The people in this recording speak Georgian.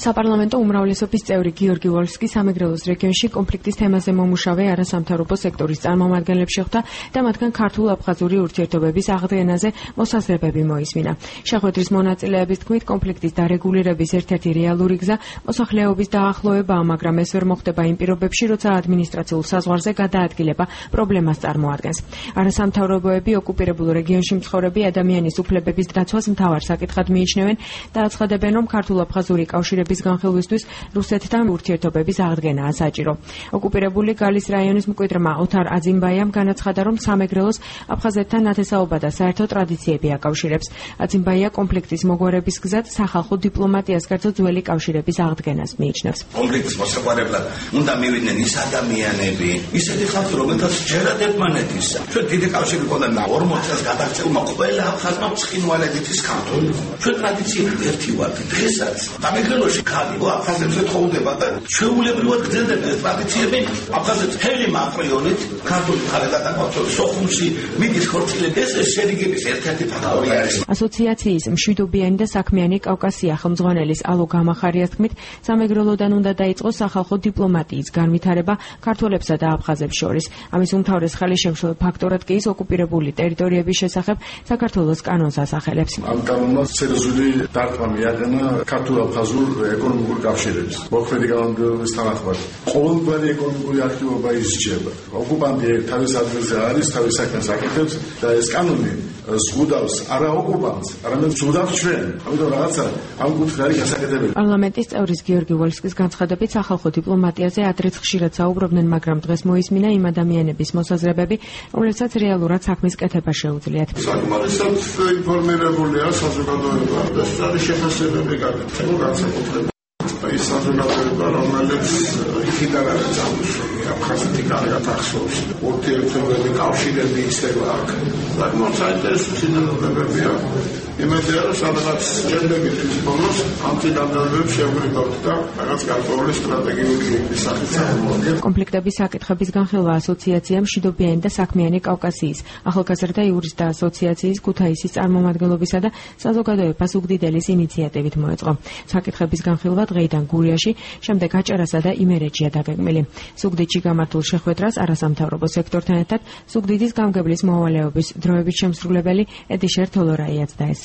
საპარლამენტო უმრავლესობის წევრი გიორგი ვოლსკი სამეგრელოს რეგიონში კონფლიქტის თემაზე მომუშავე არასამთავრობო სექტორის წარმომადგენლებს შეხვდა და მათგან ქართულ-აფხაზური ურთიერთობების აღდგენაზე მოსაზრებები მოისმინა. შეხვედრის მონაწილეების თქმით, კონფლიქტის დარეგულირების ერთ-ერთი რეალური გზა მოსახლეობის დაახლოებაა, მაგრამ ეს ვერ მოხდება იმ პირობებში, როცა ადმინისტრაციულ საზღვარზე გადაადგილება პრობლემას წარმოადგენს. არასამთავრობოები ოკუპირებულ რეგიონში მცხოვრები ადამიანის უფლებების დაცვას მთავარ საკითხად მიიჩნევენ და აცხადებენ, რომ ქართულ-აფხაზური კავშირების განხილვისთვის რუსეთთან ურთიერთობების აღდგენაა საჭირო. ოკუპირებული გალის რაიონის მკვიდრმა ოთარ აძიმბაიამ განაცხადა, რომ სამეგრელოს აფხაზეთთან ნათესაობა და საერთო ტრადიციები აკავშირებს. აძიმბაია კონფლიქტის მოგვარების გზად სახალხო დიპლომატიას გარდა ძველი კავშირების აღდგენას მიიჩნევს. კონფლიქტის მოსაყვარებლად უნდა მივიდნენ ის ადამიანები, ისეთი ხალხი, რომელთაც ჯერად ერთმანეთის. ჩვენ დიდი კავშირი ყოლა 40 წელს გადაღწევმა ყველა აფხაზმა ცხინვალებით ის ქართული. ჩვენ ტრადიციები ერთი ვართ. დღესაც სამეგრელოში ქალი აფხაზებზე თხოვდება და ჩვეულებრივად გრძელდება ეს ტრადიციები. აფხაზეთს მთელი მატრიონით ქართული მხარე გადაგვაქვს სოხუმში მიდის ხორციელები. ეს შერიგების ერთ-ერთი ფაქტორი არის. ასოციაციის მშვიდობიანი და საქმიანი კავკასია ხელმძღვანელის ალო გამახარიას თქმით, სამეგრელოდან უნდა დაიწყოს სახალხო დიპლომატიის განვითარება ქართველებსა და აფხაზებს შორის. ამის უმთავრეს ხელშემშლელ ფაქტორად კი ის ოკუპირებული ტერიტორიების შესახებ საქართველოს კანონს ასახელებს. ამ კანონმა სერიოზული დარტყმა მიაყენა ქართულ-აფხაზურ ეკონომიკურ კავშირებს. მოქმედი კანონმდებლობის თანახმად, ყოველგვარი ეკონომიკური აქტივობა ისჯება. ოკუპანტი თავის ადგილზე არის, თავის საქმეს აკეთებს და ეს კანონი ზღუდავს არა ოკუპანტს, არამედ ზღუდავს ჩვენ. ამიტომ რაღაცა ამ კუთხე არის გასაკეთებელი. პარლამენტის წევრის გიორგი ვოლსკის განცხადებით, სახალხო დიპლომატიაზე ადრეც ხშირად საუბრობდნენ, მაგრამ დღეს მოისმინა იმ ადამიანების მოსაზრებები, რომლებსაც რეალურად საქმის კეთება შეუძლიათ. საკმარისად ინფორმირებულია საზოგადოება და სწორი შეფასებები გაკეთება განსაკუთრებით. ის საზოგადოება, რომელიც იქიდან არის წამოსული, აფხაზეთი კარგად ახსოვს, ურთიერთობები, კავშირები ისევა აქვს. საკმაოდ საინტერესო ცნობებია. იმედია, რომ სადღაც ჯერდებით ის ბოლოს ამ წინამორბედებს შევგრიგავთ და რაღაც გარკვეული სტრატეგიული სახით წარმოადგენთ. კონფლიქტების საკითხების განხილვა ასოციაციამ მშვიდობიანი და საქმიანი კავკასიის, ახალგაზრდა იურისტთა ასოციაციის ქუთაისის წარმომადგენლობისა და საზოგადოებას უგდიდელის ინიციატივით მოეწყო. საკითხების განხილვა დღეიდან გურიაში, შემდეგ აჭარასა და იმერეთშია დაგეგმილი. ზუგდიდში გამართულ შეხვედრას არასამთავრობო სექტორთან ერთად ზუგდიდის გამგებლის მოვალეობის დროებით შემსრულებელი ედიშერ თოლორაიაც დაესწრო.